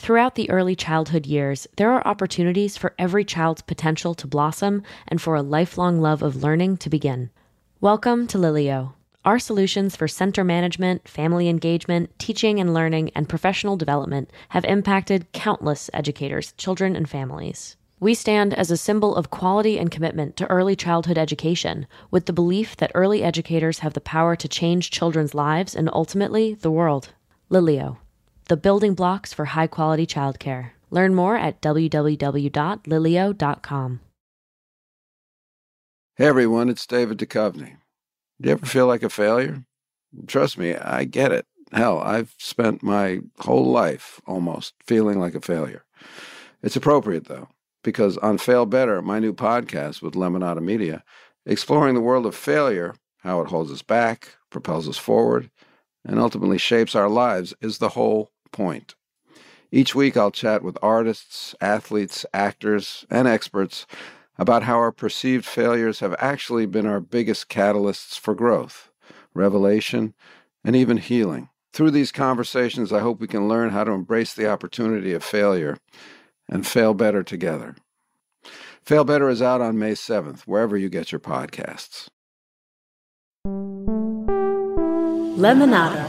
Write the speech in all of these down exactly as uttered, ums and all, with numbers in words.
Throughout the early childhood years, there are opportunities for every child's potential to blossom and for a lifelong love of learning to begin. Welcome to Lilio. Our solutions for center management, family engagement, teaching and learning, and professional development have impacted countless educators, children, and families. We stand as a symbol of quality and commitment to early childhood education, with the belief that early educators have the power to change children's lives and ultimately the world. Lilio, the building blocks for high-quality childcare. Learn more at w w w dot lilio dot com. Hey everyone, it's David Duchovny. Do you ever feel like a failure? Trust me, I get it. Hell, I've spent my whole life almost feeling like a failure. It's appropriate, though, because on Fail Better, my new podcast with Lemonada Media, exploring the world of failure, how it holds us back, propels us forward, and ultimately shapes our lives, is the whole point. Each week, I'll chat with artists, athletes, actors, and experts about how our perceived failures have actually been our biggest catalysts for growth, revelation, and even healing. Through these conversations, I hope we can learn how to embrace the opportunity of failure and fail better together. Fail Better is out on May seventh, wherever you get your podcasts. Lemonada.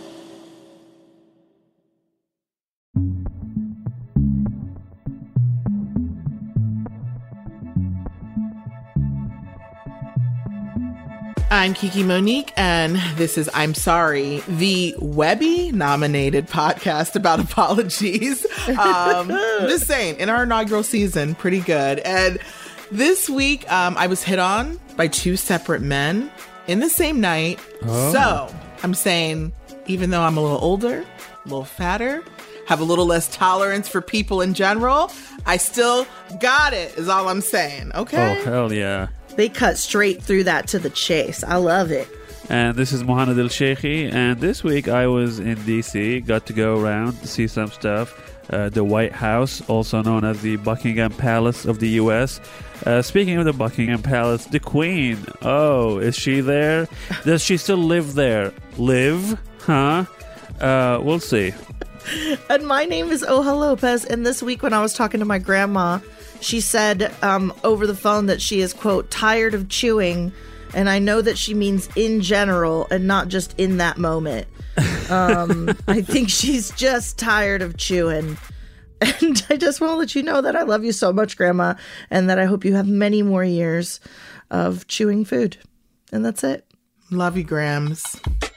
I'm Kiki Monique, and this is I'm Sorry, the Webby-nominated podcast about apologies. Um, just saying, in our inaugural season, pretty good. And this week, um, I was hit on by two separate men in the same night. Oh. So I'm saying, even though I'm a little older, a little fatter, have a little less tolerance for people in general, I still got it, is all I'm saying. Okay? Oh, hell yeah. They cut straight through that to the chase. I love it. And this is Mohanad El-Sheikhi. And this week I was in D C, got to go around to see some stuff. Uh, the White House, also known as the Buckingham Palace of the U S. Uh, speaking of the Buckingham Palace, the Queen. Oh, is she there? Does she still live there? Live? Huh? Uh, we'll see. And my name is Oja Lopez. And this week when I was talking to my grandma, she said um, over the phone that she is, quote, tired of chewing. And I know that she means in general and not just in that moment. Um, I think she's just tired of chewing. And I just want to let you know that I love you so much, Grandma, and that I hope you have many more years of chewing food. And that's it. Love you, Grams.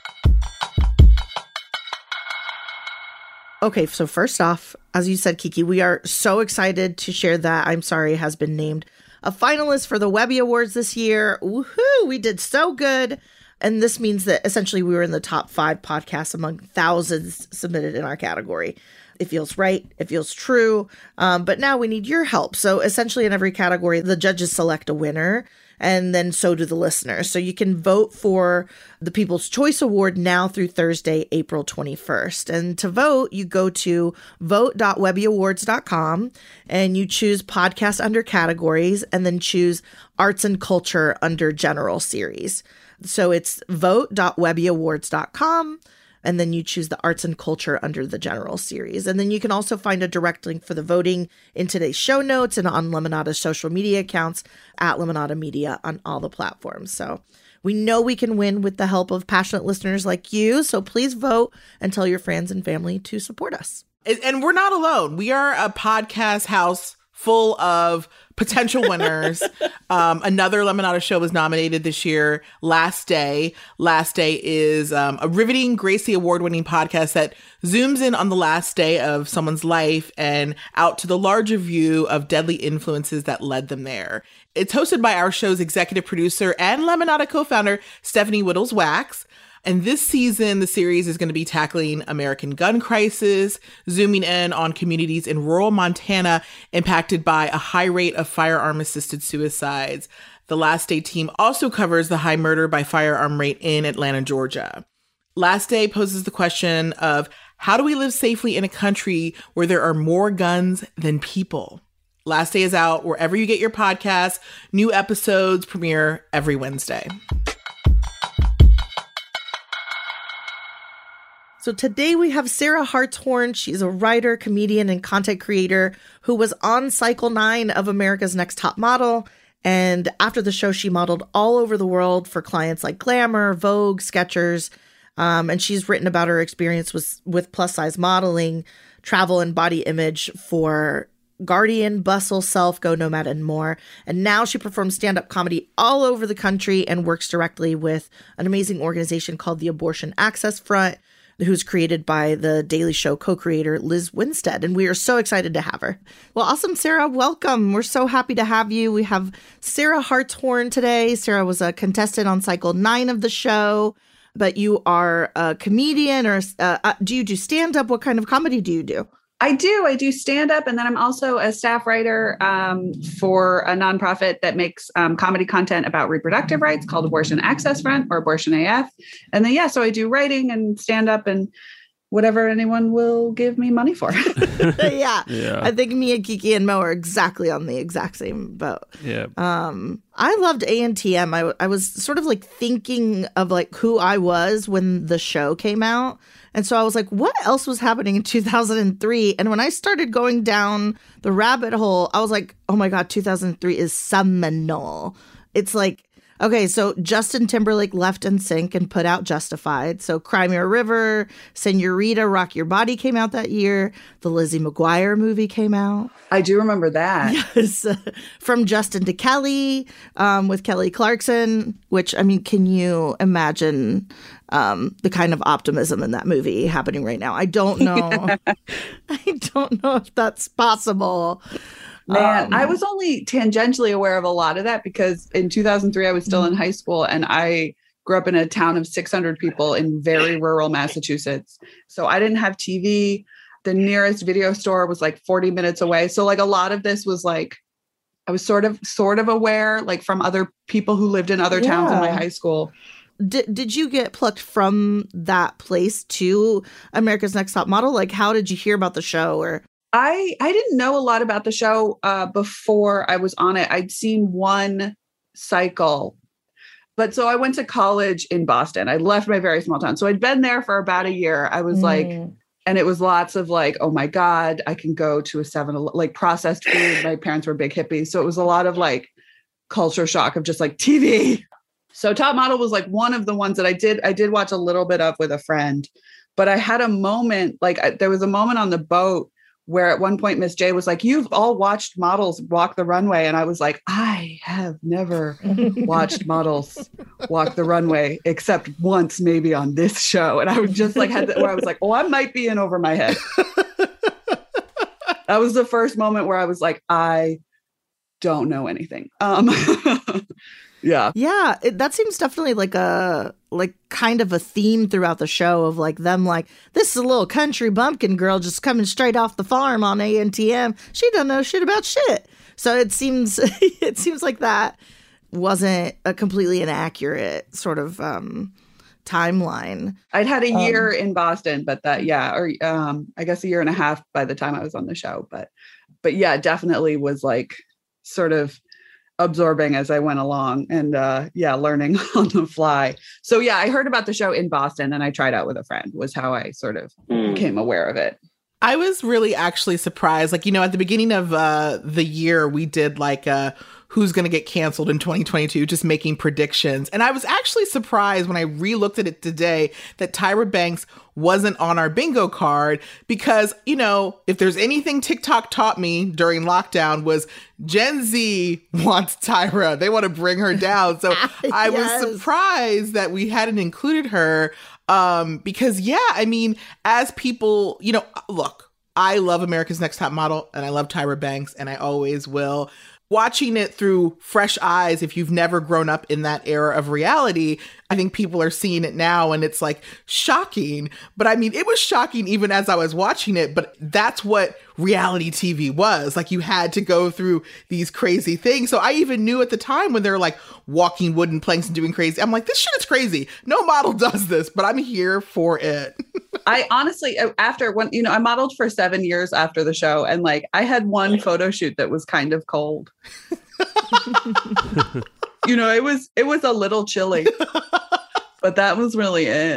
Okay, so first off, as you said, Kiki, we are so excited to share that I'm Sorry has been named a finalist for the Webby Awards this year. Woohoo! We did so good. And this means that essentially we were in the top five podcasts among thousands submitted in our category. It feels right. It feels true. Um, but now we need your help. So essentially in every category, the judges select a winner. And then so do the listeners. So you can vote for the People's Choice Award now through Thursday, April twenty-first. And to vote, you go to vote dot webby awards dot com and you choose podcast under categories and then choose arts and culture under general series. So it's vote dot webby awards dot com. And then you choose the arts and culture under the general series. And then you can also find a direct link for the voting in today's show notes and on Lemonada's social media accounts at Lemonada Media on all the platforms. So we know we can win with the help of passionate listeners like you. So please vote and tell your friends and family to support us. And we're not alone. We are a podcast house full of potential winners. um, another Lemonada show was nominated this year, Last Day. Last Day is um, a riveting Gracie Award-winning podcast that zooms in on the last day of someone's life and out to the larger view of deadly influences that led them there. It's hosted by our show's executive producer and Lemonada co-founder, Stephanie Whittles-Wax. And this season, the series is going to be tackling American gun crisis, zooming in on communities in rural Montana impacted by a high rate of firearm-assisted suicides. The Last Day team also covers the high murder by firearm rate in Atlanta, Georgia. Last Day poses the question of how do we live safely in a country where there are more guns than people? Last Day is out wherever you get your podcasts. New episodes premiere every Wednesday. So today we have Sarah Hartshorn. She's a writer, comedian, and content creator who was on Cycle nine of America's Next Top Model. And after the show, she modeled all over the world for clients like Glamour, Vogue, Skechers. Um, and she's written about her experience with, with plus-size modeling, travel, and body image for Guardian, Bustle, Self, Go Nomad, and more. And now she performs stand-up comedy all over the country and works directly with an amazing organization called the Abortion Access Front, who's created by the Daily Show co-creator Liz Winstead. And we are so excited to have her. Well, awesome, Sarah. Welcome. We're so happy to have you. We have Sarah Hartshorn today. Sarah was a contestant on Cycle nine of the show, but you are a comedian or uh, do you do stand-up? What kind of comedy do you do? I do. I do stand up. And then I'm also a staff writer um, for a nonprofit that makes um, comedy content about reproductive rights called Abortion Access Front or Abortion A F. And then, yeah, so I do writing and stand up and whatever anyone will give me money for. yeah. Yeah. I think me and Kiki and Mo are exactly on the exact same boat. Yeah. Um, I loved A N T M. I, I was sort of like thinking of like who I was when the show came out. And so I was like, what else was happening in two thousand three? And when I started going down the rabbit hole, I was like, oh my God, two thousand three is seminal. It's like, okay, so Justin Timberlake left N Sync and put out Justified. So Cry Me a River, Senorita, Rock Your Body came out that year. The Lizzie McGuire movie came out. I do remember that. Yes. From Justin to Kelly, um, with Kelly Clarkson, which, I mean, can you imagine um, the kind of optimism in that movie happening right now? I don't know. I don't know if that's possible. Man, Um, I was only tangentially aware of a lot of that because in two thousand three, I was still in high school and I grew up in a town of six hundred people in very rural Massachusetts. So I didn't have T V. The nearest video store was like forty minutes away. So like a lot of this was like, I was sort of, sort of aware, like from other people who lived in other towns in my Yeah. high school. Did, did you get plucked from that place to America's Next Top Model? Like, how did you hear about the show? Or I I didn't know a lot about the show uh, before I was on it. I'd seen one cycle. But so I went to college in Boston. I left my very small town. So I'd been there for about a year. I was like, and it was lots of like, oh my God, I can go to a seven, like processed food. My parents were big hippies. So it was a lot of like culture shock of just like T V. So Top Model was like one of the ones that I did, I did watch a little bit of with a friend, but I had a moment, like I, there was a moment on the boat where at one point Miss J was like, you've all watched models walk the runway. And I was like, I have never watched models walk the runway except once, maybe on this show. And I was just like, had to, where I was like, oh, I might be in over my head. That was the first moment where I was like, I don't know anything. Um, yeah. Yeah, it, that seems definitely like a like kind of a theme throughout the show of like them like, this is a little country bumpkin girl just coming straight off the farm on A N T M. She doesn't know shit about shit. So it seems it seems like that wasn't a completely inaccurate sort of um, timeline. I'd had a year Um, in Boston, but that, yeah, or um, I guess a year and a half by the time I was on the show. But, but yeah, definitely was like sort of absorbing as I went along and uh, yeah, learning on the fly. So yeah, I heard about the show in Boston and I tried out with a friend was how I sort of became aware of it. I was really actually surprised. Like, you know, at the beginning of uh, the year, we did like uh, who's going to get canceled in twenty twenty-two, just making predictions. And I was actually surprised when I re-looked at it today that Tyra Banks wasn't on our bingo card because, you know, if there's anything TikTok taught me during lockdown was Gen Z wants Tyra. They want to bring her down. So I Yes. was surprised that we hadn't included her. Um, because yeah, I mean, as people, you know, look, I love America's Next Top Model and I love Tyra Banks and I always will. Watching it through fresh eyes, if you've never grown up in that era of reality, I think people are seeing it now and it's like shocking. But I mean, it was shocking even as I was watching it, but that's what reality T V was. Like you had to go through these crazy things. So I even knew at the time when they're like walking wooden planks and doing crazy, I'm like, this shit is crazy. No model does this, but I'm here for it. I honestly, after when, you know, I modeled for seven years after the show and like I had one photo shoot that was kind of cold. You know, it was, it was a little chilly, but that was really it.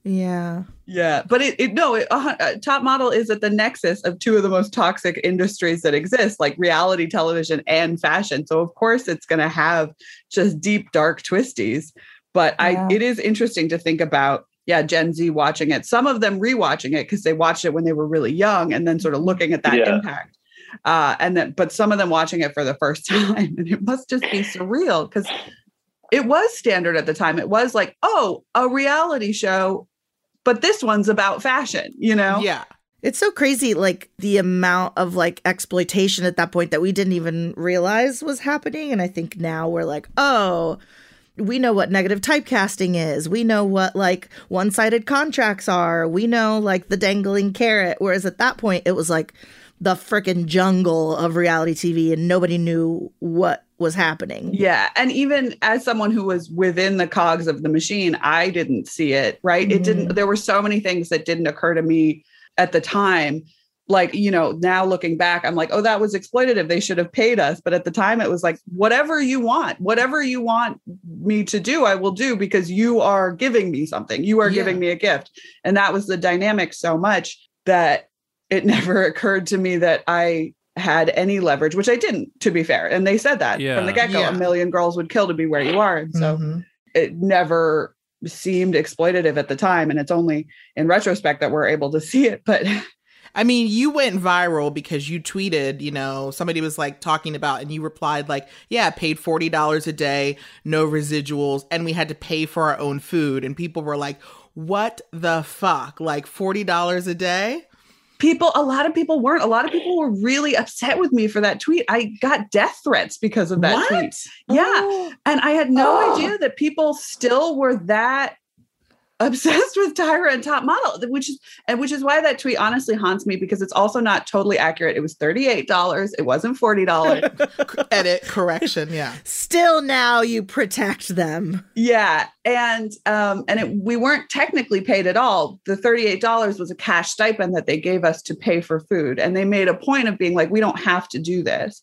Yeah. Yeah. But it, it no, it, uh, Top Model is at the nexus of two of the most toxic industries that exist, like reality television and fashion. So of course it's going to have just deep, dark twisties. But Yeah. I, it is interesting to think about, yeah, Gen Z watching it, some of them rewatching it because they watched it when they were really young and then sort of looking at that Yeah. impact. Uh, and then, but some of them watching it for the first time, and it must just be surreal because it was standard at the time. It was like, oh, a reality show, but this one's about fashion, you know? Yeah. It's so crazy, like the amount of like exploitation at that point that we didn't even realize was happening. And I think now we're like, oh, we know what negative typecasting is. We know what like one-sided contracts are. We know like the dangling carrot. Whereas at that point, it was like the frickin' jungle of reality T V and nobody knew what was happening. Yeah. And even as someone who was within the cogs of the machine, I didn't see it, right? Mm. It didn't, there were so many things that didn't occur to me at the time. Like, you know, now looking back, I'm like, oh, that was exploitative. They should have paid us. But at the time it was like, whatever you want, whatever you want me to do, I will do because you are giving me something. You are Yeah. giving me a gift. And that was the dynamic so much that it never occurred to me that I had any leverage, which I didn't, to be fair. And they said that Yeah. from the get-go, Yeah. a million girls would kill to be where you are. And so Mhm. it never seemed exploitative at the time. And it's only in retrospect that we're able to see it. But I mean, you went viral because you tweeted, you know, somebody was like talking about, and you replied like, yeah, paid forty dollars a day, no residuals, and we had to pay for our own food. And people were like, what the fuck? Like forty dollars a day? people, a lot of people weren't. A lot of people were really upset with me for that tweet. I got death threats because of that What? tweet. Yeah. Oh. And I had no Oh. idea that people still were that obsessed with Tyra and Top Model, which is and which is why that tweet honestly haunts me, because it's also not totally accurate. It was thirty-eight dollars. It wasn't forty dollars. Edit, correction, yeah. Still now you protect them. Yeah. And um, and it, we weren't technically paid at all. The thirty-eight dollars was a cash stipend that they gave us to pay for food. And they made a point of being like, we don't have to do this.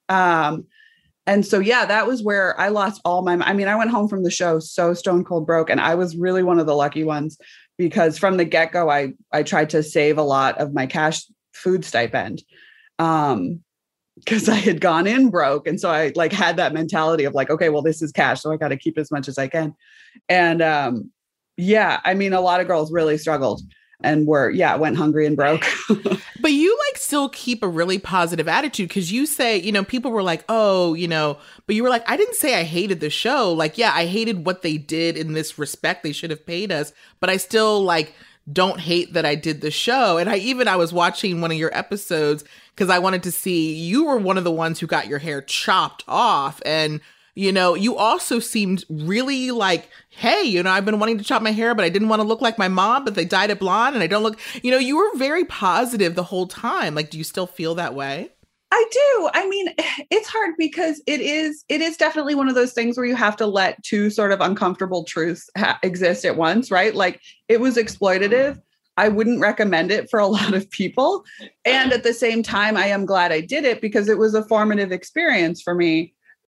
Um, and so, yeah, that was where I lost all my, I mean, I went home from the show so stone cold broke, and I was really one of the lucky ones, because from the get-go, I, I tried to save a lot of my cash food stipend. Um, because I had gone in broke. And so I like had that mentality of like, okay, well, this is cash, so I got to keep as much as I can. And um, yeah, I mean, a lot of girls really struggled and were, yeah, went hungry and broke. But you like still keep a really positive attitude, because you say, you know, people were like, oh, you know, but you were like, I didn't say I hated the show. Like, yeah, I hated what they did in this respect. They should have paid us, but I still like don't hate that I did the show. And I even, I was watching one of your episodes because I wanted to see, you were one of the ones who got your hair chopped off. And, you know, you also seemed really like, hey, you know, I've been wanting to chop my hair, but I didn't want to look like my mom, but they dyed it blonde and I don't look, you know, you were very positive the whole time. Like, do you still feel that way? I do. I mean, it's hard because it is, it is definitely one of those things where you have to let two sort of uncomfortable truths ha- exist at once, right? Like, it was exploitative. I wouldn't recommend it for a lot of people. And at the same time, I am glad I did it because it was a formative experience for me.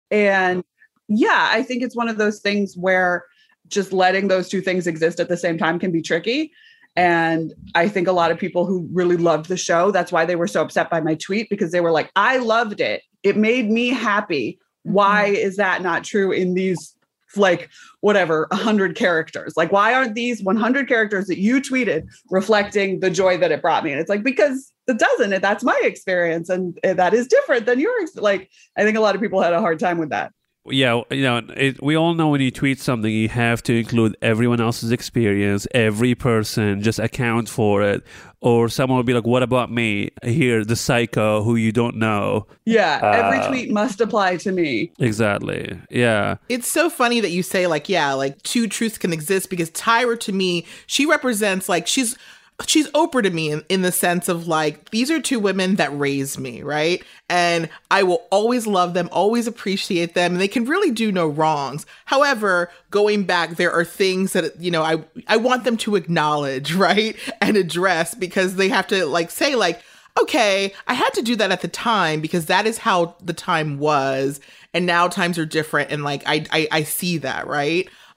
And yeah, I think it's one of those things where just letting those two things exist at the same time can be tricky. And I think a lot of people who really loved the show, that's why they were so upset by my tweet, because they were like, I loved it. It made me happy. Why is that not true in these, like, whatever, one hundred characters? Like, why aren't these one hundred characters that you tweeted reflecting the joy that it brought me? And it's like, because it doesn't. That's my experience. And that is different than yours. Like, I think a lot of people had a hard time with that. Yeah, you know, it, we all know when you tweet something, you have to include everyone else's experience, every person, just account for it. Or someone will be like, what about me? Here, the psycho who you don't know. Yeah, every Uh, tweet must apply to me. Exactly. Yeah. It's so funny that you say, like, yeah, like two truths can exist, because Tyra, to me, she represents, like, she's she's Oprah to me in, in the sense of, like, these are two women that raised me, right? And I will always love them, always appreciate them, and they can really do no wrongs. However, going back, there are things that, you know, I I want them to acknowledge, right? And address, because they have to, like, say, like, okay, I had to do that at the time because that is how the time was. And now times are different. And like, I, I, I see that, right?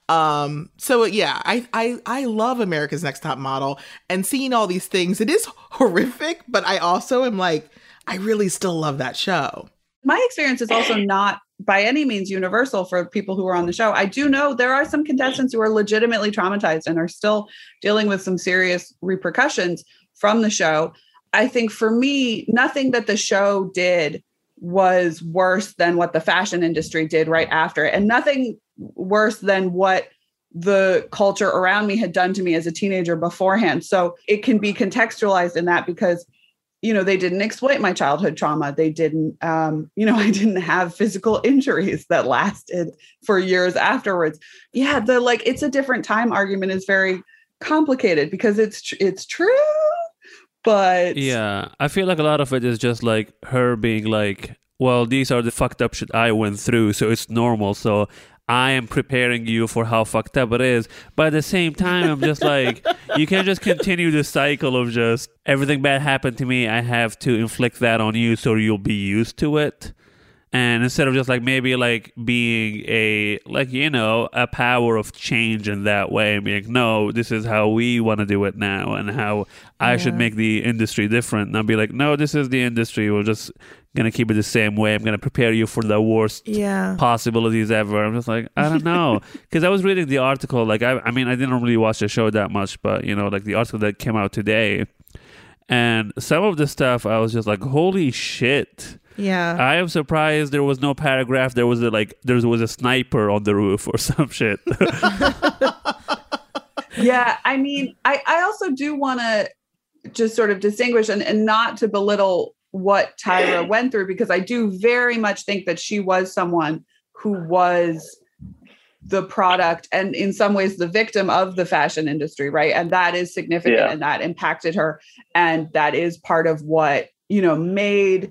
Um, so yeah, I, I, I love America's Next Top Model, and seeing all these things, it is horrific, but I also am like, I really still love that show. My experience is also not by any means universal for people who are on the show. I do know there are some contestants who are legitimately traumatized and are still dealing with some serious repercussions from the show. I think for me, nothing that the show did was worse than what the fashion industry did right after it, and nothing worse than what the culture around me had done to me as a teenager beforehand. So it can be contextualized in that because, you know, they didn't exploit my childhood trauma. They didn't, um, you know, I didn't have physical injuries that lasted for years afterwards. Yeah, the like, it's a different time argument is very complicated because it's tr- it's true. But yeah, I feel like a lot of it is just like her being like, well, these are the fucked up shit I went through, so it's normal. So I am preparing you for how fucked up it is. But at the same time, I'm just like, you can't just continue the cycle of just everything bad happened to me. I have to inflict that on you so you'll be used to it. And instead of just like maybe like being a, like, you know, a power of change in that way, and being like, no, this is how we want to do it now and how I Yeah. should make the industry different. And I'll be like, no, this is the industry. We're just going to keep it the same way. I'm going to prepare you for the worst Yeah. possibilities ever. I'm just like, I don't know. Because I was reading the article, like, I, I mean, I didn't really watch the show that much, but, you know, like the article that came out today. And some of the stuff, I was just like, holy shit. Yeah. I am surprised there was no paragraph. There was a, like there was a sniper on the roof or some shit. yeah, I mean, I, I also do want to just sort of distinguish and, and not to belittle what Tyra went through, because I do very much think that she was someone who was the product and in some ways the victim of the fashion industry, right? And that is significant Yeah. and that impacted her. And that is part of what, you know, made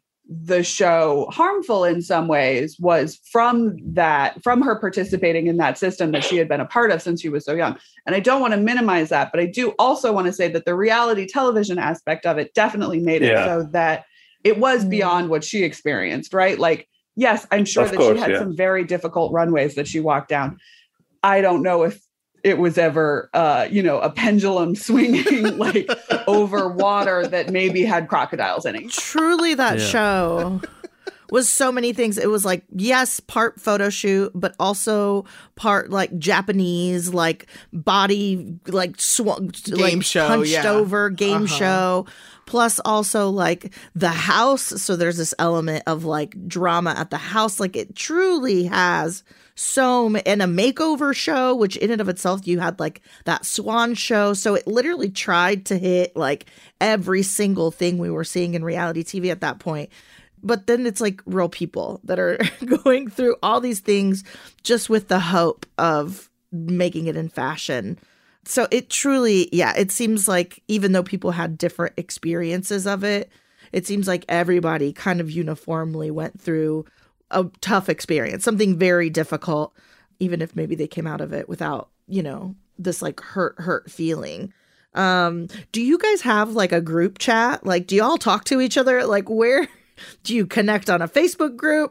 the show harmful in some ways, was from that, from her participating in that system that she had been a part of since she was so young. And I don't want to minimize that, but I do also want to say that the reality television aspect of it definitely made it Yeah. so that it was Mm. beyond what she experienced, right? Like, yes, I'm sure Of that course, she had yeah. some very difficult runways that she walked down. I don't know if it was ever, uh, you know, a pendulum swinging like over water that maybe had crocodiles in it. Truly, that Yeah. show was so many things. It was like, yes, part photo shoot, but also part like Japanese, like body, like swung, Game like show, punched yeah. over game Uh-huh. show. Plus, also like the house. So there's this element of like drama at the house. Like it truly has so ma- and a makeover show, which in and of itself, you had like that swan show. So it literally tried to hit like every single thing we were seeing in reality T V at that point. But then it's like real people that are going through all these things just with the hope of making it in fashion. So it truly, yeah, it seems like even though people had different experiences of it, it seems like everybody kind of uniformly went through a tough experience, something very difficult, even if maybe they came out of it without, you know, this like hurt, hurt feeling. Um, do you guys have like a group chat? Like, do y'all talk to each other? Like, where do you connect on a Facebook group?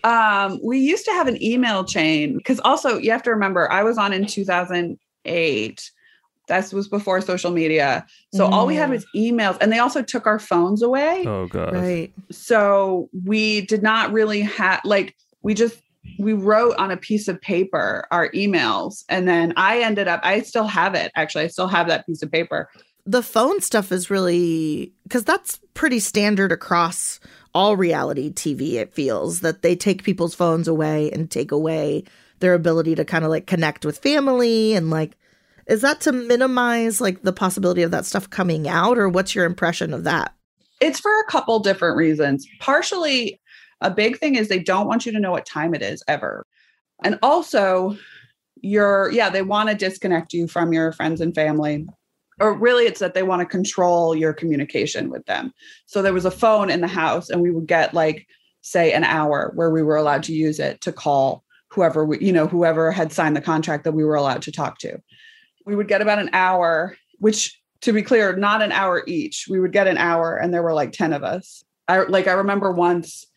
Um, we used to have an email chain because also you have to remember I was on in two thousand eight. That was before social media. So all we had was emails, and they also took our phones away. Oh god. Right. So we did not really have, like, we just, we wrote on a piece of paper our emails. And then I ended up, I still have it. Actually, I still have that piece of paper. The phone stuff is really, because that's pretty standard across all reality T V. It feels that they take people's phones away and take away their ability to kind of like connect with family. And like, is that to minimize like the possibility of that stuff coming out, or what's your impression of that? It's for a couple different reasons. Partially, a big thing is they don't want you to know what time it is ever. And also, you're, yeah, they want to disconnect you from your friends and family. Or really, it's that they want to control your communication with them. So there was a phone in the house, and we would get like, say, an hour where we were allowed to use it to call whoever, we, you know, whoever had signed the contract that we were allowed to talk to. We would get about an hour, which, to be clear, not an hour each. We would get an hour, and there were like ten of us. I like, I remember once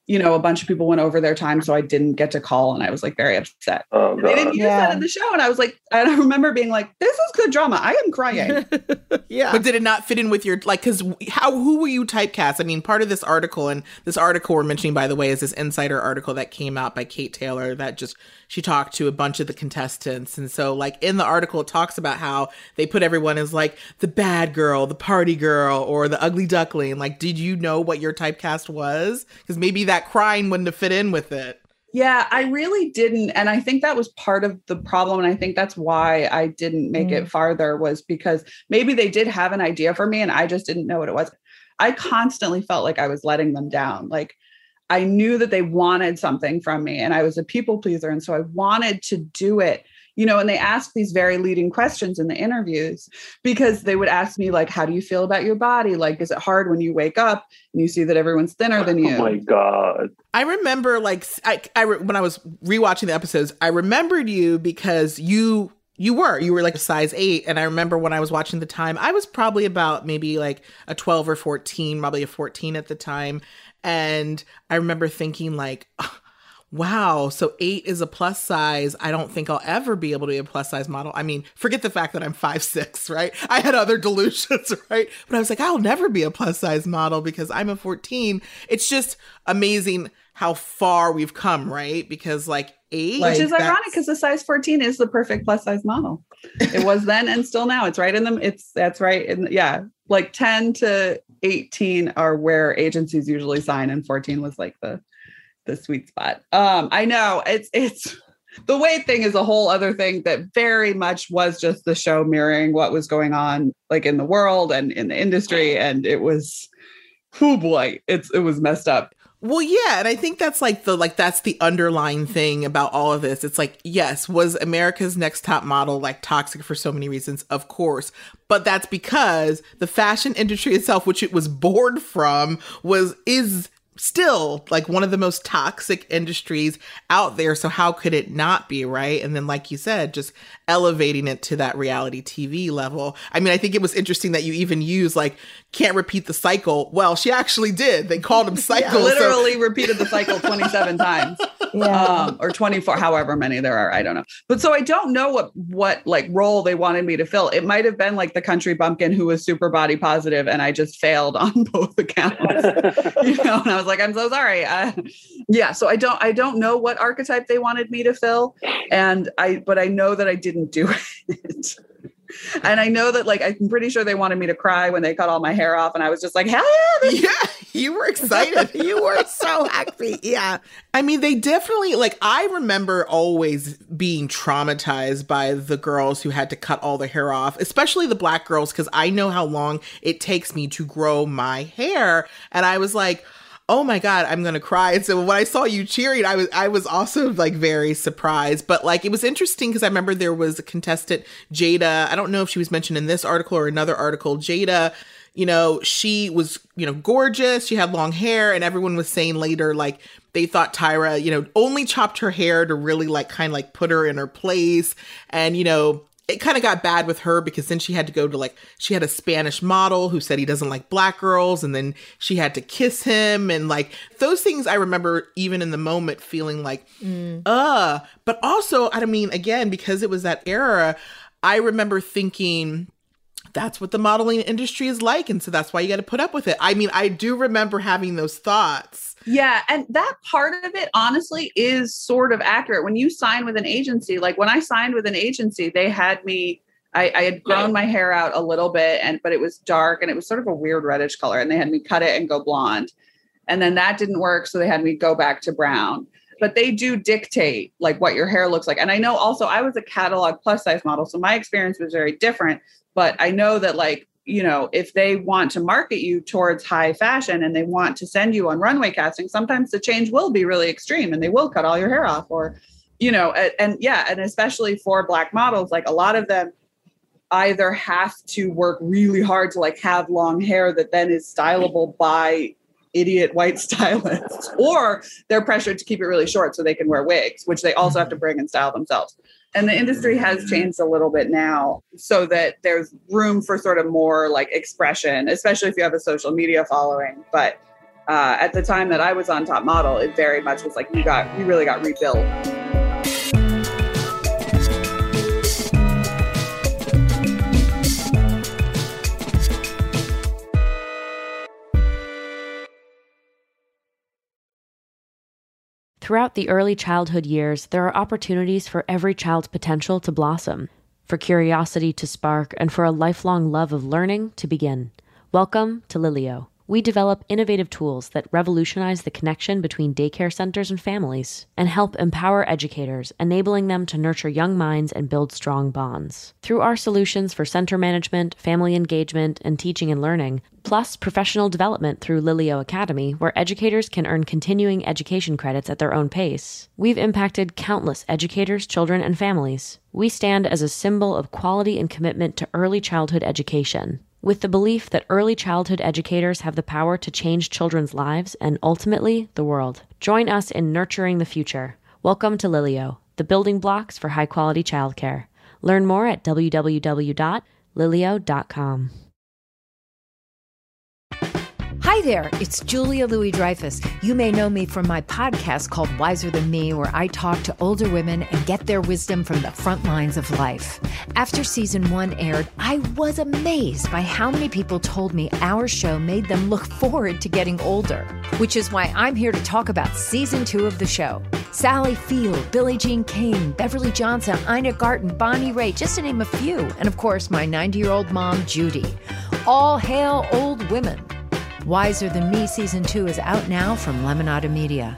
you know, a bunch of people went over their time, so I didn't get to call, and I was like very upset. Oh, They didn't use Yeah. that in the show, and I was like, and I remember being like, this is good drama. I am crying. Yeah. But did it not fit in with your, like, because how, who were you typecast? I mean, part of this article, and this article we're mentioning, by the way, is this Insider article that came out by Kate Taylor that just, she talked to a bunch of the contestants. And so, like, in the article, it talks about how they put everyone as, like, the bad girl, the party girl, or the ugly duckling. Like, did you know what your typecast was? Because maybe that crying wouldn't have fit in with it. Yeah, I really didn't. And I think that was part of the problem. And I think that's why I didn't make Mm. it farther, was because maybe they did have an idea for me and I just didn't know what it was. I constantly felt like I was letting them down. Like I knew that they wanted something from me and I was a people pleaser. And so I wanted to do it. You know, and they ask these very leading questions in the interviews because they would ask me, like, how do you feel about your body? Like, is it hard when you wake up and you see that everyone's thinner than you? Oh my God. I remember, like, I, I when I was rewatching the episodes, I remembered you because you you were you were like a size eight, and I remember when I was watching the time, I was probably about maybe like a twelve or fourteen, probably a fourteen at the time, and I remember thinking like, oh, wow, so eight is a plus size. I don't think I'll ever be able to be a plus size model. I mean, forget the fact that I'm five six, right? I had other delusions, right? But I was like, I'll never be a plus size model because I'm a fourteen. It's just amazing how far we've come, right? Because like eight, Which is like, ironic that's- because the size fourteen is the perfect plus size model. It was then and still now. It's right in them. It's that's right. And yeah, like ten to eighteen are where agencies usually sign, and fourteen was like the the sweet spot. Um, I know it's it's the weight thing is a whole other thing that very much was just the show mirroring what was going on like in the world and in the industry, and it was, oh boy, it's it was messed up. Well, yeah, and I think that's like the like that's the underlying thing about all of this. It's like, yes, was America's Next Top Model like toxic for so many reasons? Of course. But that's because the fashion industry itself, which it was born from, was is still like one of the most toxic industries out there. So how could it not be, right? And then, like you said, just elevating it to that reality T V level. I mean, I think it was interesting that you even use like, can't repeat the cycle. Well, she actually did. They called him cycle. Literally so- repeated the cycle twenty-seven times. Yeah. Um, or twenty-four, however many there are, I don't know. But so I don't know what what like role they wanted me to fill. It might have been like the country bumpkin who was super body positive, and I just failed on both accounts. You know, and I was like, I'm so sorry. Uh, yeah, so I don't I don't know what archetype they wanted me to fill, and I but I know that I didn't do it. And I know that, like, I'm pretty sure they wanted me to cry when they cut all my hair off, and I was just like, hell yeah, this Yeah, you were excited. You were so happy. Yeah. I mean, they definitely, like, I remember always being traumatized by the girls who had to cut all their hair off, especially the black girls, because I know how long it takes me to grow my hair. And I was like, oh my God, I'm going to cry. And so when I saw you cheering, I was, I was also like very surprised, but like, it was interesting because I remember there was a contestant, Jada. I don't know if she was mentioned in this article or another article. Jada, you know, she was, you know, gorgeous. She had long hair, and everyone was saying later, like, they thought Tyra, you know, only chopped her hair to really like kind of like put her in her place. And, you know, it kind of got bad with her because then she had to go to like, she had a Spanish model who said he doesn't like black girls. And then she had to kiss him. And like those things I remember even in the moment feeling like, mm. uh, but also, I mean, again, because it was that era, I remember thinking, that's what the modeling industry is like. And so that's why you got to put up with it. I mean, I do remember having those thoughts. Yeah. And that part of it, honestly, is sort of accurate. When you sign with an agency, like when I signed with an agency, they had me, I, I had grown my hair out a little bit, and but it was dark and it was sort of a weird reddish color, and they had me cut it and go blonde. And then that didn't work. So they had me go back to brown. But they do dictate like what your hair looks like. And I know also I was a catalog plus size model, so my experience was very different. But I know that, like, you know, if they want to market you towards high fashion and they want to send you on runway casting, sometimes the change will be really extreme and they will cut all your hair off, or, you know, and, and yeah. And especially for black models, like a lot of them either have to work really hard to like have long hair that then is stylable by idiot white stylists, or they're pressured to keep it really short so they can wear wigs, which they also have to bring and style themselves. And the industry has changed a little bit now so that there's room for sort of more like expression, especially if you have a social media following. But uh, at the time that I was on Top Model, it very much was like, you got, you really got rebuilt. Throughout the early childhood years, there are opportunities for every child's potential to blossom, for curiosity to spark, and for a lifelong love of learning to begin. Welcome to Lilio. We develop innovative tools that revolutionize the connection between daycare centers and families and help empower educators, enabling them to nurture young minds and build strong bonds. Through our solutions for center management, family engagement, and teaching and learning, plus professional development through Lilio Academy, where educators can earn continuing education credits at their own pace, we've impacted countless educators, children, and families. We stand as a symbol of quality and commitment to early childhood education, with the belief that early childhood educators have the power to change children's lives and ultimately the world. Join us in nurturing the future. Welcome to Lilio, the building blocks for high-quality childcare. Learn more at w w w dot lilio dot com. Hi there, it's Julia Louis-Dreyfus. You may know me from my podcast called Wiser Than Me, where I talk to older women and get their wisdom from the front lines of life. After season one aired, I was amazed by how many people told me our show made them look forward to getting older, which is why I'm here to talk about season two of the show. Sally Field, Billie Jean King, Beverly Johnson, Ina Garten, Bonnie Raitt, just to name a few. And of course, my ninety-year-old mom, Judy. All hail old women. Wiser Than Me Season two is out now from Lemonada Media.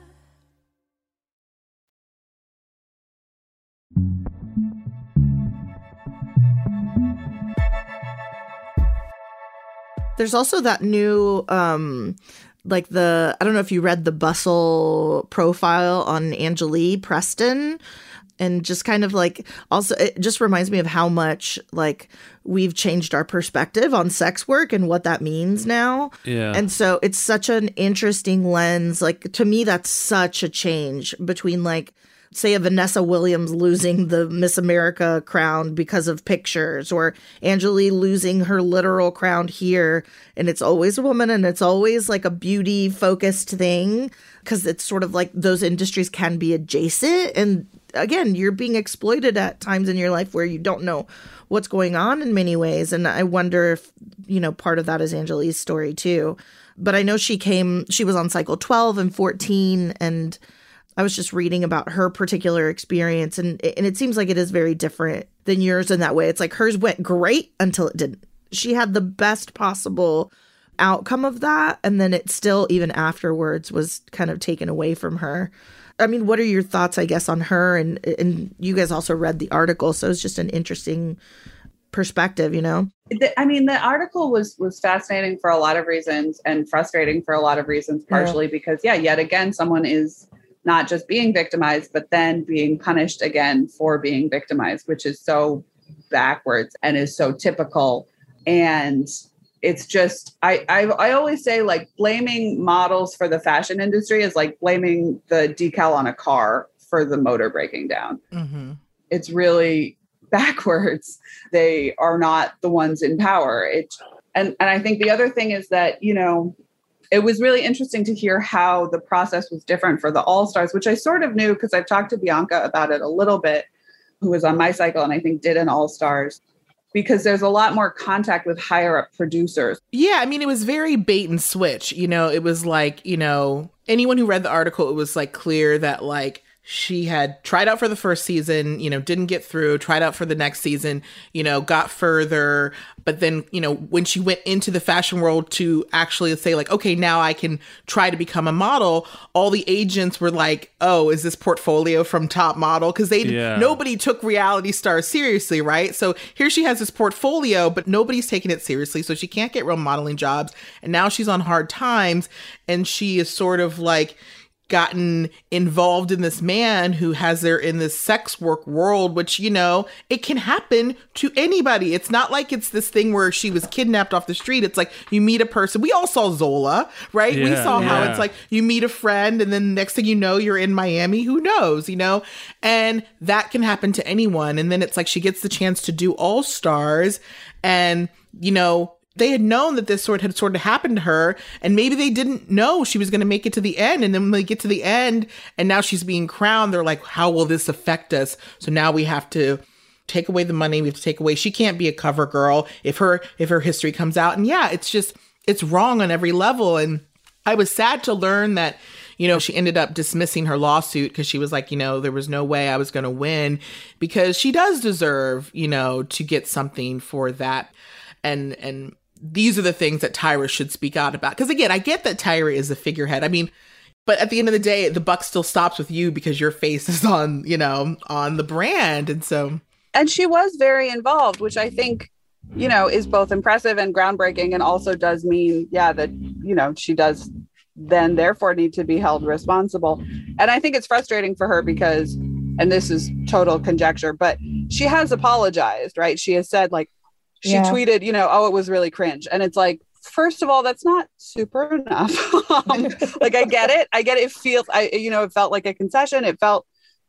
There's also that new, um, like the, I don't know if you read the Bustle profile on Angelique Preston. And just kind of like, also, it just reminds me of how much like we've changed our perspective on sex work and what that means now. Yeah. And so it's such an interesting lens. Like, to me, that's such a change between like, say, a Vanessa Williams losing the Miss America crown because of pictures, or Angelique losing her literal crown here. And it's always a woman, and it's always like a beauty focused thing, because it's sort of like those industries can be adjacent. And again, you're being exploited at times in your life where you don't know what's going on in many ways. And I wonder if, you know, part of that is Angelique's story too. But I know she came, she was on cycle twelve and fourteen, and I was just reading about her particular experience, and, and it seems like it is very different than yours in that way. It's like hers went great until it didn't. She had the best possible outcome of that, and then it still, even afterwards, was kind of taken away from her. I mean, what are your thoughts, I guess, on her? And and you guys also read the article, so it's just an interesting perspective, you know? I mean, the article was was fascinating for a lot of reasons and frustrating for a lot of reasons, partially yeah. because, yeah, yet again, someone is not just being victimized, but then being punished again for being victimized, which is so backwards and is so typical. And it's just, I, I I always say, like, blaming models for the fashion industry is like blaming the decal on a car for the motor breaking down. Mm-hmm. It's really backwards. They are not the ones in power. It, and, and I think the other thing is that, you know, it was really interesting to hear how the process was different for the All-Stars, which I sort of knew because I've talked to Bianca about it a little bit, who was on my cycle and I think did an All-Stars, because there's a lot more contact with higher up producers. Yeah, I mean, it was very bait and switch. You know, it was like, you know, anyone who read the article, it was like clear that like she had tried out for the first season, you know, didn't get through, tried out for the next season, you know, got further. But then, you know, when she went into the fashion world to actually say like, okay, now I can try to become a model, all the agents were like, oh, is this portfolio from Top Model? Because they yeah. nobody took reality stars seriously, right? So here she has this portfolio, but nobody's taking it seriously. So she can't get real modeling jobs. And now she's on hard times. And she is sort of like gotten involved in this man who has her in this sex work world, which, you know, it can happen to anybody. It's not like it's this thing where she was kidnapped off the street. It's like you meet a person. We all saw Zola, right? Yeah, we saw yeah. how it's like you meet a friend and then next thing you know, you're in Miami. Who knows, you know? And that can happen to anyone. And then it's like she gets the chance to do All Stars and, you know, they had known that this sort had sort of happened to her, and maybe they didn't know she was going to make it to the end. And then when they get to the end and now she's being crowned, they're like, how will this affect us? So now we have to take away the money. We have to take away. She can't be a cover girl if her if her history comes out. And yeah, it's just it's wrong on every level. And I was sad to learn that, you know, she ended up dismissing her lawsuit because she was like, you know, there was no way I was going to win, because she does deserve, you know, to get something for that. And and these are the things that Tyra should speak out about. Because again, I get that Tyra is a figurehead. I mean, but at the end of the day, the buck still stops with you because your face is on, you know, on the brand. And so. And she was very involved, which I think, you know, is both impressive and groundbreaking, and also does mean, yeah, that, you know, she does then therefore need to be held responsible. And I think it's frustrating for her because, and this is total conjecture, but she has apologized, right? She has said, like, she yeah. tweeted, you know, oh, it was really cringe. And it's like, first of all, that's not super enough. um, like, I get it. I get it. It feels, I, you know, it felt like a concession. It felt,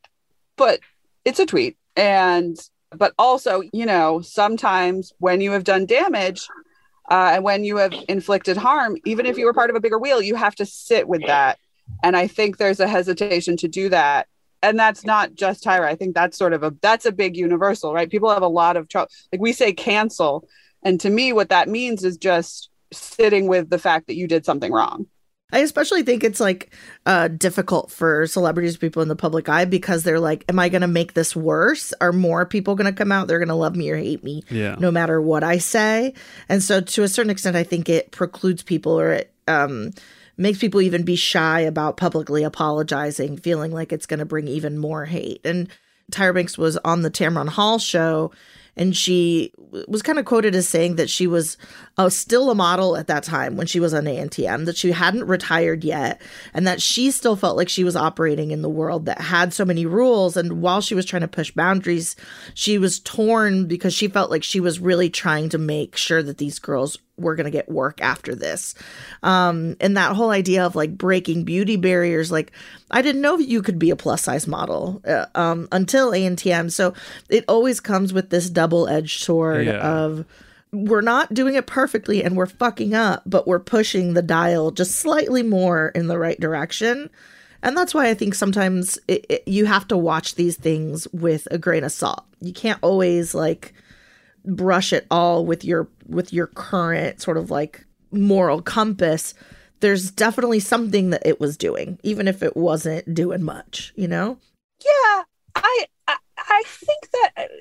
but it's a tweet. And, but also, you know, sometimes when you have done damage uh, and when you have inflicted harm, even if you were part of a bigger wheel, you have to sit with that. And I think there's a hesitation to do that. And that's not just Tyra. I think that's sort of a, that's a big universal, right? People have a lot of trouble. Like, we say cancel. And to me, what that means is just sitting with the fact that you did something wrong. I especially think it's like uh, difficult for celebrities, people in the public eye, because they're like, am I going to make this worse? Are more people going to come out? They're going to love me or hate me, yeah. no matter what I say. And so to a certain extent, I think it precludes people, or it um, makes people even be shy about publicly apologizing, feeling like it's going to bring even more hate. And Tyra Banks was on the Tamron Hall show, and she was kind of quoted as saying that she was uh, still a model at that time when she was on A N T M, that she hadn't retired yet, and that she still felt like she was operating in the world that had so many rules. And while she was trying to push boundaries, she was torn because she felt like she was really trying to make sure that these girls were going to get work after this. Um, and that whole idea of like breaking beauty barriers, like, I didn't know that you could be a plus size model uh, um, until A N T M. So it always comes with this double-edged sword yeah. of, we're not doing it perfectly and we're fucking up, but we're pushing the dial just slightly more in the right direction. And that's why I think sometimes it, it, you have to watch these things with a grain of salt. You can't always like brush it all with your with your current sort of like moral compass. There's definitely something that it was doing, even if it wasn't doing much, you know? Yeah, I I, I think that uh,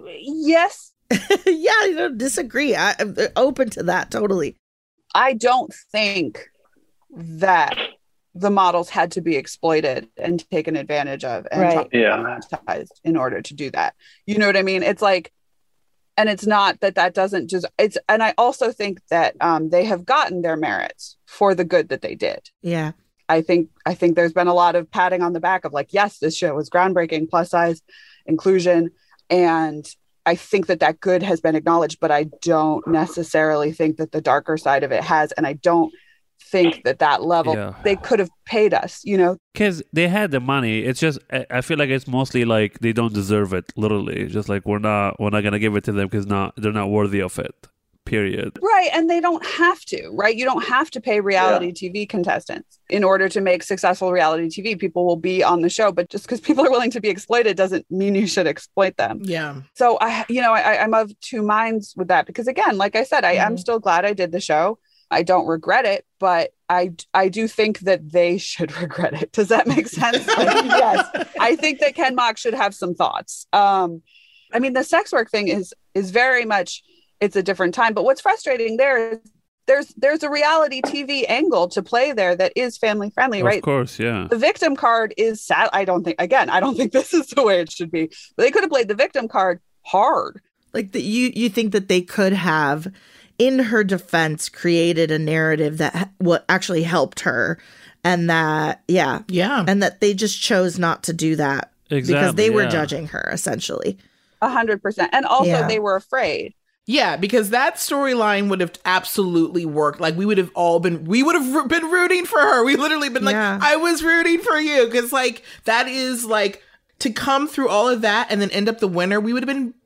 yes. yeah, I don't disagree. I, I'm open to that totally. I don't think that the models had to be exploited and taken advantage of and right. traumatized in order to do that. You know what I mean? It's like, and it's not that that doesn't just, it's, and I also think that um, they have gotten their merits for the good that they did. Yeah. I think, I think there's been a lot of patting on the back of like, yes, this show was groundbreaking, plus size, inclusion. And I think that that good has been acknowledged, but I don't necessarily think that the darker side of it has. And I don't think that that level, yeah. they could have paid us, you know, because they had the money. It's just, I feel like it's mostly like they don't deserve it, literally. Just like we're not, we're not going to give it to them because not, they're not worthy of it, period. Right. And they don't have to, right? You don't have to pay reality yeah. T V contestants in order to make successful reality T V. People will be on the show, but just because people are willing to be exploited doesn't mean you should exploit them. Yeah. So I, you know, I, I'm of two minds with that because again, like I said, I am mm-hmm. still glad I did the show. I don't regret it, but I, I do think that they should regret it. Does that make sense? Like, yes. I think that Ken Mock should have some thoughts. Um, I mean, the sex work thing is, is very much, it's a different time, but what's frustrating there is there's, there's a reality T V angle to play there that is family friendly, right? Of course. Yeah. The victim card is sad. I don't think, again, I don't think this is the way it should be, but they could have played the victim card hard. Like that you, you think that they could have, in her defense, created a narrative that what actually helped her, and that yeah yeah and that they just chose not to do that exactly, because they were yeah. judging her essentially. A hundred percent. And also yeah. they were afraid. Yeah, because that storyline would have absolutely worked. Like we would have all been, we would have been rooting for her. We literally been like, yeah. I was rooting for you. Because like, that is like, to come through all of that and then end up the winner, we would have been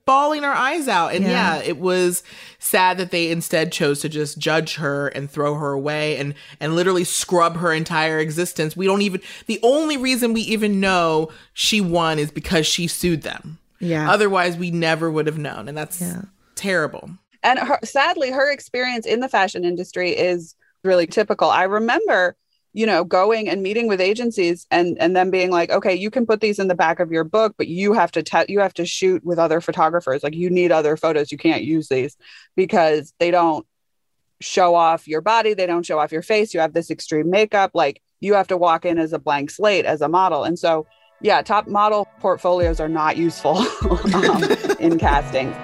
bawling our eyes out. And Yeah. yeah, it was sad that they instead chose to just judge her and throw her away and, and literally scrub her entire existence. We don't even, the only reason we even know she won is because she sued them. Yeah. Otherwise, we never would have known. And that's Yeah. terrible. And her, sadly, her experience in the fashion industry is really typical. I remember, you know, going and meeting with agencies and and them being like, okay, you can put these in the back of your book, but you have to te- you have to shoot with other photographers. Like, you need other photos. You can't use these because they don't show off your body. They don't show off your face. You have this extreme makeup. Like, you have to walk in as a blank slate as a model. And so, yeah, top model portfolios are not useful um, in casting.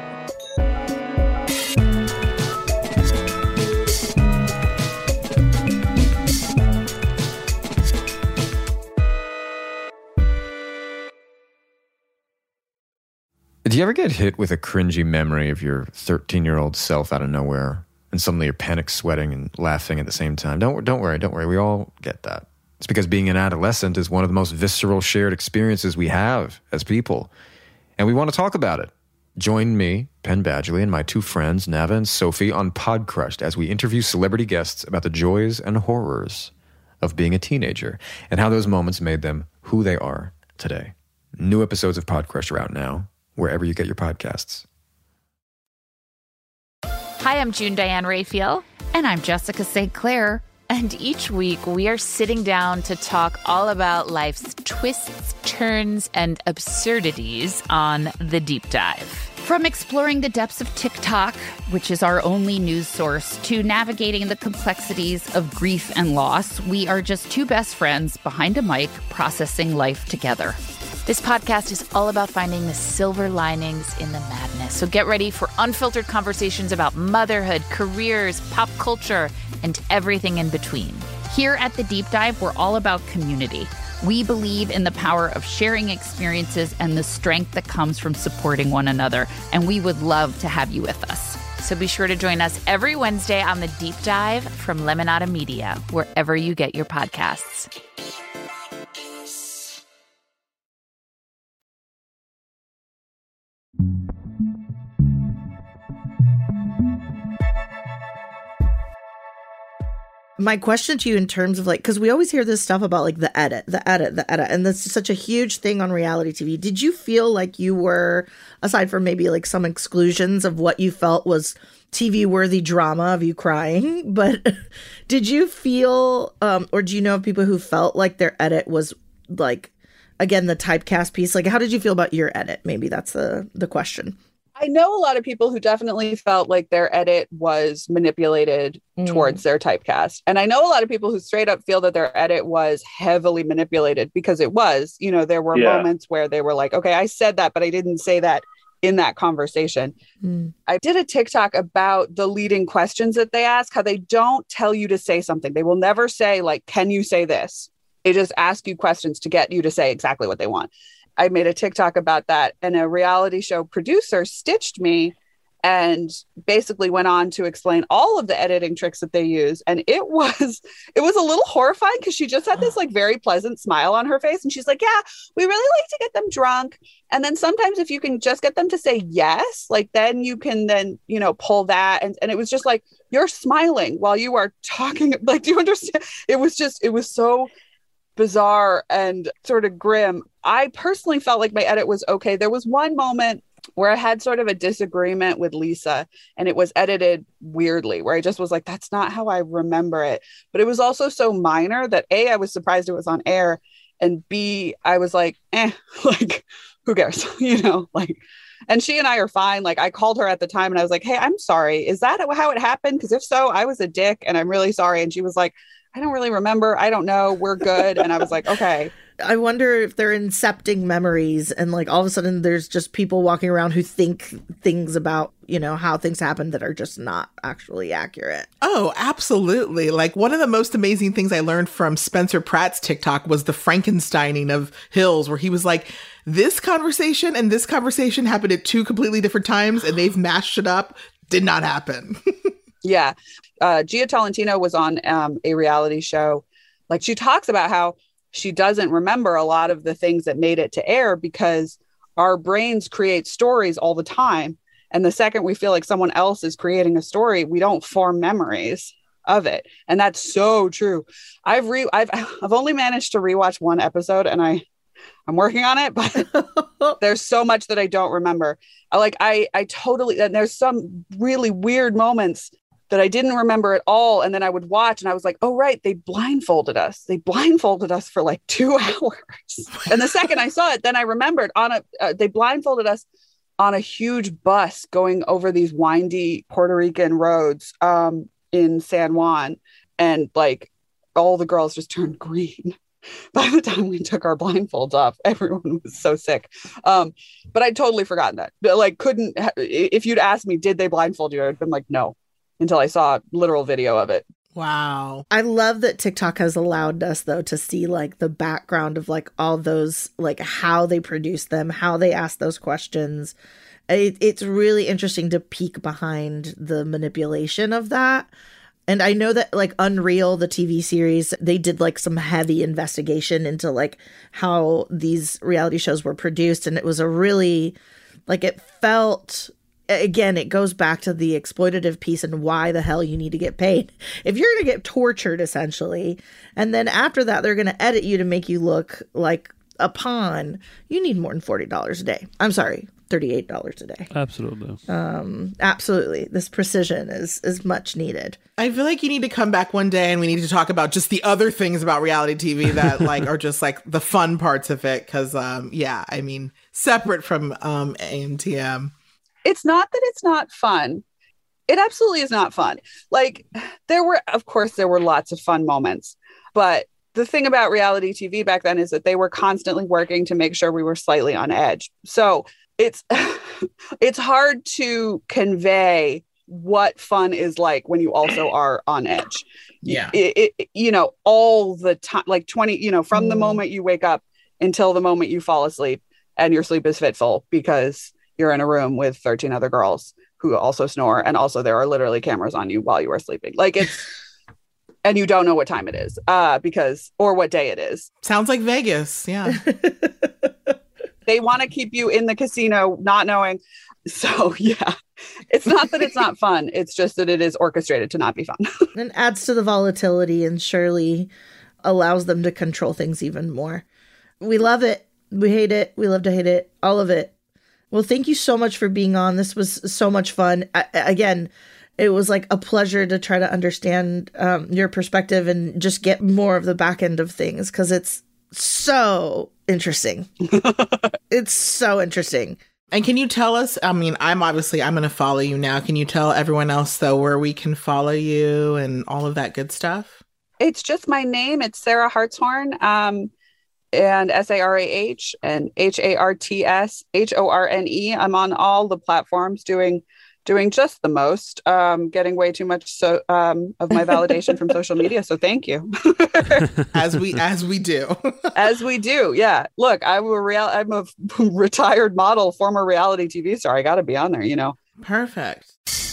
Do you ever get hit with a cringy memory of your thirteen-year-old self out of nowhere, and suddenly you're panic sweating and laughing at the same time? Don't don't worry, don't worry. We all get that. It's because being an adolescent is one of the most visceral shared experiences we have as people, and we want to talk about it. Join me, Penn Badgley, and my two friends, Nava and Sophie, on Podcrushed as we interview celebrity guests about the joys and horrors of being a teenager and how those moments made them who they are today. New episodes of Podcrushed are out now, wherever you get your podcasts. Hi, I'm June Diane Raphael. And I'm Jessica Saint Clair. And each week we are sitting down to talk all about life's twists, turns, and absurdities on The Deep Dive. From exploring the depths of TikTok, which is our only news source, to navigating the complexities of grief and loss, we are just two best friends behind a mic processing life together. This podcast is all about finding the silver linings in the madness. So get ready for unfiltered conversations about motherhood, careers, pop culture, and everything in between. Here at The Deep Dive, we're all about community. We believe in the power of sharing experiences and the strength that comes from supporting one another. And we would love to have you with us. So be sure to join us every Wednesday on The Deep Dive from Lemonada Media, wherever you get your podcasts. My question to you in terms of like, because we always hear this stuff about like the edit, the edit, the edit, and that's such a huge thing on reality T V. Did you feel like you were, aside from maybe like some exclusions of what you felt was T V worthy drama of you crying, but did you feel, um, or do you know of people who felt like their edit was like, again, the typecast piece? Like, how did you feel about your edit? Maybe that's the the question. I know a lot of people who definitely felt like their edit was manipulated mm. towards their typecast. And I know a lot of people who straight up feel that their edit was heavily manipulated, because it was. You know, there were yeah. moments where they were like, okay, I said that, but I didn't say that in that conversation. Mm. I did a TikTok about the leading questions that they ask, how they don't tell you to say something. They will never say, like, can you say this? They just ask you questions to get you to say exactly what they want. I made a TikTok about that, and a reality show producer stitched me and basically went on to explain all of the editing tricks that they use. And it was, it was a little horrifying, because she just had this like very pleasant smile on her face. And she's like, yeah, we really like to get them drunk. And then sometimes if you can just get them to say yes, like then you can then, you know, pull that. And, and it was just like, you're smiling while you are talking. Like, do you understand? It was just, it was so bizarre and sort of grim. I personally felt like my edit was okay. There was one moment where I had sort of a disagreement with Lisa, and it was edited weirdly, where I just was like, that's not how I remember it. But it was also so minor that A, I was surprised it was on air, and B, I was like, eh, like, who cares? You know, like, and she and I are fine. Like, I called her at the time and I was like, hey, I'm sorry. Is that how it happened? Because if so, I was a dick and I'm really sorry. And she was like, I don't really remember. I don't know. We're good. And I was like, okay. I wonder if they're incepting memories, and like all of a sudden there's just people walking around who think things about, you know, how things happen that are just not actually accurate. Oh, absolutely. Like, one of the most amazing things I learned from Spencer Pratt's TikTok was the Frankensteining of Hills, where he was like, this conversation and this conversation happened at two completely different times and they've mashed it up. Did not happen. Yeah. Uh, Gia Tolentino was on um, a reality show. Like, she talks about how she doesn't remember a lot of the things that made it to air because our brains create stories all the time. And the second we feel like someone else is creating a story, we don't form memories of it. And that's so true. I've re I've I've only managed to rewatch one episode, and I I'm working on it, but there's so much that I don't remember. I like I I totally and there's some really weird moments that I didn't remember at all. And then I would watch and I was like, oh, right, they blindfolded us. They blindfolded us for like two hours. And the second I saw it, then I remembered on a uh, they blindfolded us on a huge bus going over these windy Puerto Rican roads um, in San Juan. And like all the girls just turned green. By the time we took our blindfolds off, everyone was so sick. Um, but I'd totally forgotten that. But, like, couldn't, if you'd asked me, did they blindfold you? I'd been like, no, until I saw literal video of it. Wow. I love that TikTok has allowed us, though, to see like the background of like all those, like how they produce them, how they ask those questions. It, it's really interesting to peek behind the manipulation of that. And I know that like Unreal, the T V series, they did like some heavy investigation into like how these reality shows were produced. And it was a really, like, it felt, again, it goes back to the exploitative piece and why the hell you need to get paid. If you're going to get tortured, essentially, and then after that, they're going to edit you to make you look like a pawn, you need more than forty dollars a day. I'm sorry. thirty-eight dollars a day. Absolutely. Um, absolutely. This precision is is much needed. I feel like you need to come back one day and we need to talk about just the other things about reality T V that like are just like the fun parts of it. Cause um, yeah, I mean, separate from um, A M T M. It's not that it's not fun. It absolutely is not fun. Like there were, of course, there were lots of fun moments, but the thing about reality T V back then is that they were constantly working to make sure we were slightly on edge. So it's it's hard to convey what fun is like when you also are on edge. Yeah. It, it, you know, all the time, like twenty, you know, from mm. the moment you wake up until the moment you fall asleep, and your sleep is fitful because you're in a room with thirteen other girls who also snore. And also there are literally cameras on you while you are sleeping. Like it's, and you don't know what time it is uh, because, or what day it is. Sounds like Vegas. Yeah. They want to keep you in the casino, not knowing. So, yeah, it's not that it's not fun. It's just that it is orchestrated to not be fun. And adds to the volatility and surely allows them to control things even more. We love it. We hate it. We love to hate it. All of it. Well, thank you so much for being on. This was so much fun. I, again, it was like a pleasure to try to understand um, your perspective and just get more of the back end of things because it's so interesting. It's so interesting. And can you tell us, I mean, I'm obviously, I'm going to follow you now. Can you tell everyone else, though, where we can follow you and all of that good stuff? It's just my name. It's Sarah Hartshorn, um, and S A R A H and H A R T S H O R N E. I'm on all the platforms doing doing just the most, um, getting way too much so um, of my validation from social media. So thank you. as we as we do. As we do. Yeah. Look, I'm a real I'm a retired model, former reality T V star. I got to be on there, you know. Perfect.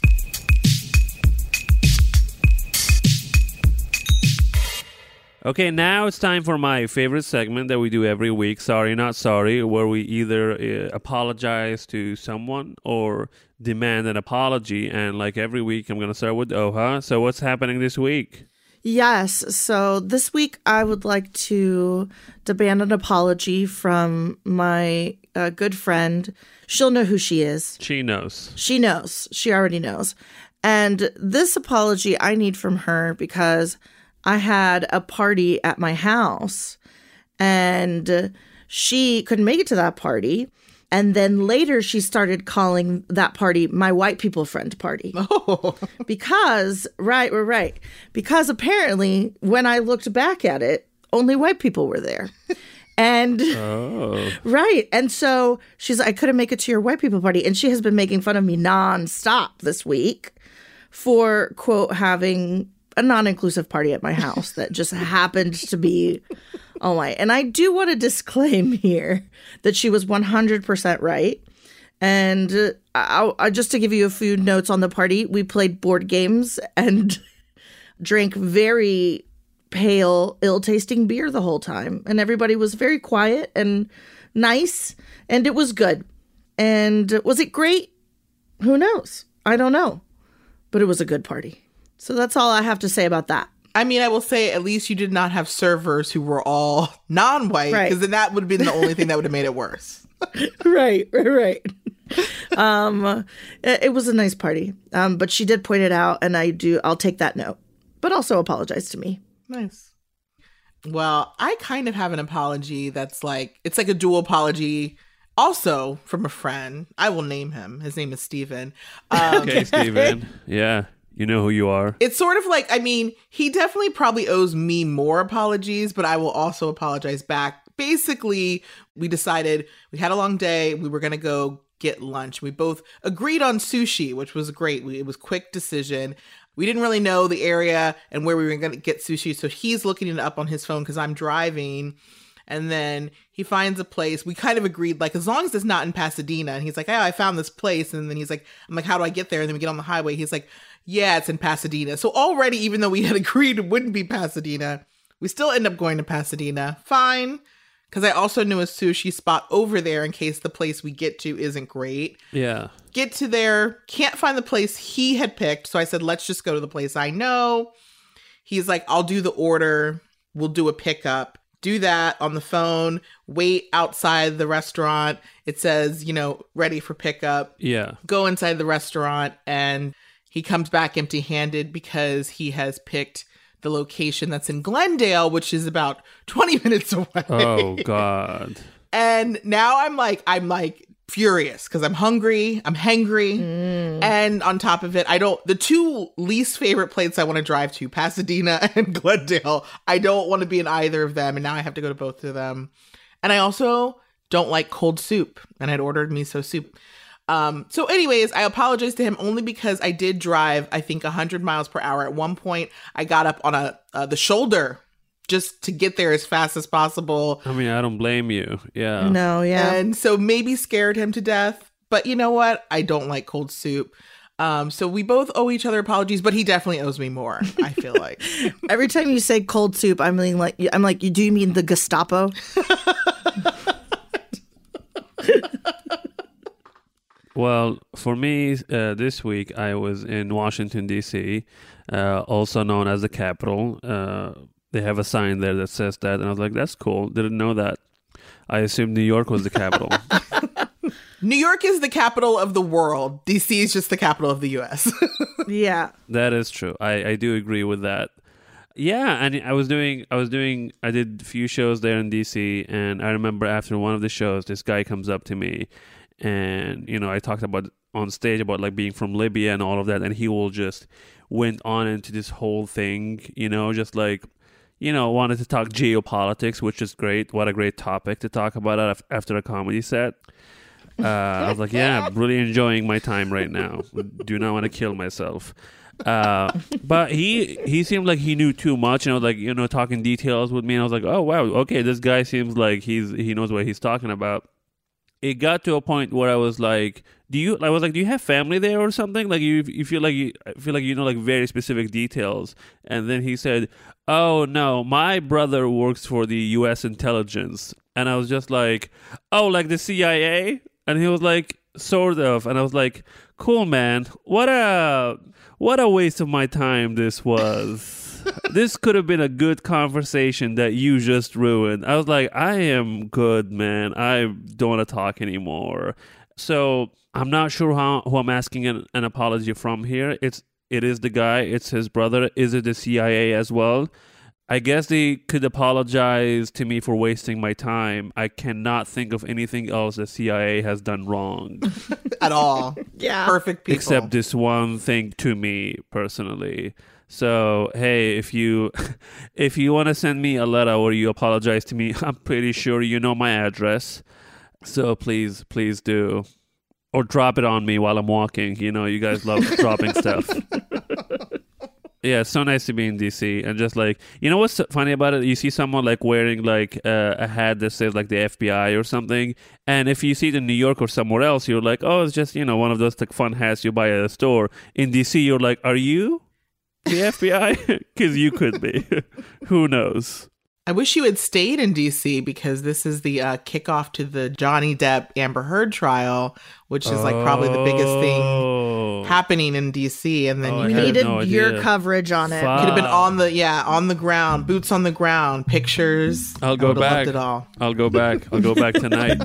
Okay, now it's time for my favorite segment that we do every week, Sorry Not Sorry, where we either uh, apologize to someone or demand an apology. And like every week, I'm going to start with Oha. So what's happening this week? Yes. So this week, I would like to demand an apology from my uh, good friend. She'll know who she is. She knows. She knows. She already knows. And this apology I need from her because I had a party at my house and she couldn't make it to that party. And then later she started calling that party my white people friend party. Oh. Because, right, right, right. Because apparently when I looked back at it, only white people were there. And oh. Right. And so she's like, I couldn't make it to your white people party. And she has been making fun of me nonstop this week for, quote, having a non-inclusive party at my house that just happened to be all white. And I do want to disclaim here that she was one hundred percent right. And uh, I, I, just to give you a few notes on the party, we played board games and drank very pale, ill-tasting beer the whole time. And everybody was very quiet and nice, and it was good. And was it great? Who knows? I don't know. But it was a good party. So that's all I have to say about that. I mean, I will say at least you did not have servers who were all non-white, because right. then that would have been the only thing that would have made it worse. Right, right, right. um, it, it was a nice party. Um, but she did point it out, and I do, I'll take that note. But also apologize to me. Nice. Well, I kind of have an apology that's like, it's like a dual apology. Also from a friend. I will name him. His name is Steven. Um, okay, Steven. Yeah. You know who you are. It's sort of like, I mean, he definitely probably owes me more apologies, but I will also apologize back. Basically, we decided we had a long day. We were going to go get lunch. We both agreed on sushi, which was great. We, it was a quick decision. We didn't really know the area and where we were going to get sushi. So he's looking it up on his phone because I'm driving. And then he finds a place. We kind of agreed, like, as long as it's not in Pasadena. And he's like, oh, I found this place. And then he's like, I'm like, how do I get there? And then we get on the highway. He's like, yeah, it's in Pasadena. So already, even though we had agreed it wouldn't be Pasadena, we still end up going to Pasadena. Fine. Because I also knew a sushi spot over there in case the place we get to isn't great. Yeah. Get to there. Can't find the place he had picked. So I said, let's just go to the place I know. He's like, I'll do the order. We'll do a pickup. Do that on the phone, wait outside the restaurant. It says, you know, ready for pickup. Yeah. Go inside the restaurant, and he comes back empty handed because he has picked the location that's in Glendale, which is about twenty minutes away. Oh, God. And now I'm like, I'm like furious because I'm hungry. I'm hangry. Mm. And on top of it, I don't, the two least favorite places I want to drive to, Pasadena and Glendale, I don't want to be in either of them. And now I have to go to both of them. And I also don't like cold soup. And I'd ordered miso soup. Um, so anyways, I apologize to him only because I did drive, I think, one hundred miles per hour. At one point, I got up on a uh, the shoulder just to get there as fast as possible. I mean, I don't blame you. Yeah. No, yeah. And so maybe scared him to death. But you know what? I don't like cold soup. Um, so we both owe each other apologies, but he definitely owes me more, I feel like. Every time you say cold soup, I'm mean, like, I'm like, you do you mean the Gestapo? Well, for me, uh, this week, I was in Washington, D C, uh, also known as the capital. Uh, they have a sign there that says that, and I was like, that's cool. Didn't know that. I assumed New York was the capital. New York is the capital of the world. D C is just the capital of the U S. Yeah. That is true. I, I do agree with that. Yeah, and I was doing, I was doing, I did a few shows there in D C, and I remember after one of the shows, this guy comes up to me, and, you know, I talked about on stage about like being from Libya and all of that, and he will just went on into this whole thing, you know, just like, you know, wanted to talk geopolitics, which is great. What a great topic to talk about after a comedy set. Uh, I was like, yeah, I'm really enjoying my time right now. Do not want to kill myself. Uh, but he he seemed like he knew too much, and I was like, you know, talking details with me, and I was like, oh wow, okay, this guy seems like he's he knows what he's talking about. It got to a point where I was like, do you, I was like, do you have family there or something? Like you, you feel like you I feel like you know like very specific details. And then he said, oh no, my brother works for the U S intelligence. And I was just like, oh, like the C I A? And he was like, sort of. And I was like, cool, man. What a, what a waste of my time this was. This could have been a good conversation that you just ruined. I was like, I am good, man. I don't want to talk anymore. So I'm not sure how, who I'm asking an, an apology from here. It's it is the guy. It's his brother. Is it the C I A as well? I guess they could apologize to me for wasting my time. I cannot think of anything else the C I A has done wrong. At all. Yeah. Perfect people. Except this one thing to me personally. So, hey, if you if you want to send me a letter where you apologize to me, I'm pretty sure you know my address. So please, please do. Or drop it on me while I'm walking. You know, you guys love dropping stuff. Yeah, it's so nice to be in D C. And just like, you know what's funny about it? You see someone like wearing like uh, a hat that says like the F B I or something. And if you see it in New York or somewhere else, you're like, oh, it's just, you know, one of those like fun hats you buy at a store. In D C, you're like, are you the F B I? Because you could be. Who knows? I wish you had stayed in D C because this is the uh, kickoff to the Johnny Depp Amber Heard trial, which is like probably the biggest thing happening in D C. And then Oh, you We I had needed no your idea. coverage on it. Fuck. could have been on the yeah on the ground, boots on the ground, pictures. I'll I go would've back. Loved it all. I'll go back. I'll go back tonight.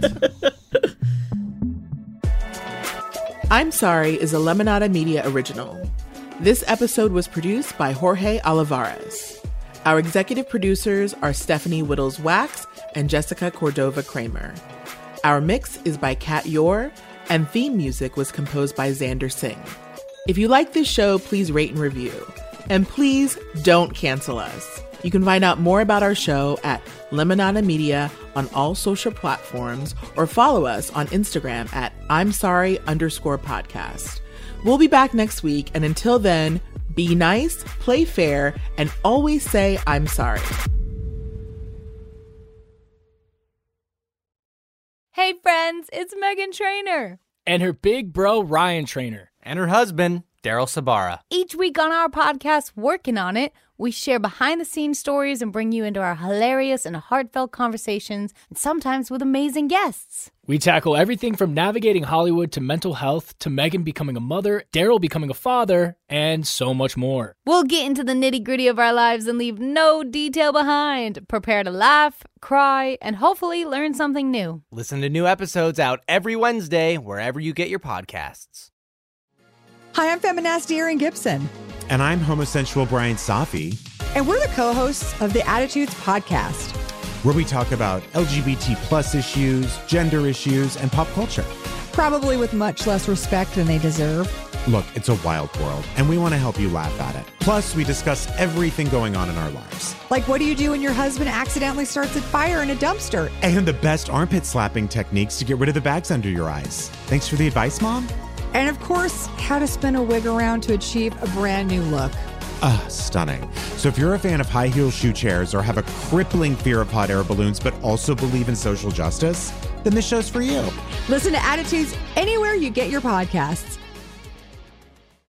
I'm Sorry is a Lemonada Media original. This episode was produced by Jorge Olivares. Our executive producers are Stephanie Whittles-Wax and Jessica Cordova-Kramer. Our mix is by Kat Yor, and theme music was composed by Xander Singh. If you like this show, please rate and review. And please don't cancel us. You can find out more about our show at Lemonada Media on all social platforms or follow us on Instagram at I'm Sorry underscore podcast. We'll be back next week, and until then, be nice, play fair, and always say I'm sorry. Hey friends, it's Megan Trainor. And her big bro, Ryan Trainor. And her husband, Daryl Sabara. Each week on our podcast, Working on It, we share behind-the-scenes stories and bring you into our hilarious and heartfelt conversations, and sometimes with amazing guests. We tackle everything from navigating Hollywood to mental health to Megan becoming a mother, Daryl becoming a father, and so much more. We'll get into the nitty-gritty of our lives and leave no detail behind. Prepare to laugh, cry, and hopefully learn something new. Listen to new episodes out every Wednesday wherever you get your podcasts. Hi, I'm feminist Erin Gibson. And I'm homosexual Brian Safi. And we're the co-hosts of the Attitudes Podcast, where we talk about L G B T plus issues, gender issues, and pop culture. Probably with much less respect than they deserve. Look, it's a wild world, and we want to help you laugh at it. Plus, we discuss everything going on in our lives. Like, what do you do when your husband accidentally starts a fire in a dumpster? And the best armpit slapping techniques to get rid of the bags under your eyes. Thanks for the advice, Mom. And of course, how to spin a wig around to achieve a brand new look. Ah, stunning. So if you're a fan of high heel shoe chairs or have a crippling fear of hot air balloons, but also believe in social justice, then this show's for you. Listen to Attitudes anywhere you get your podcasts.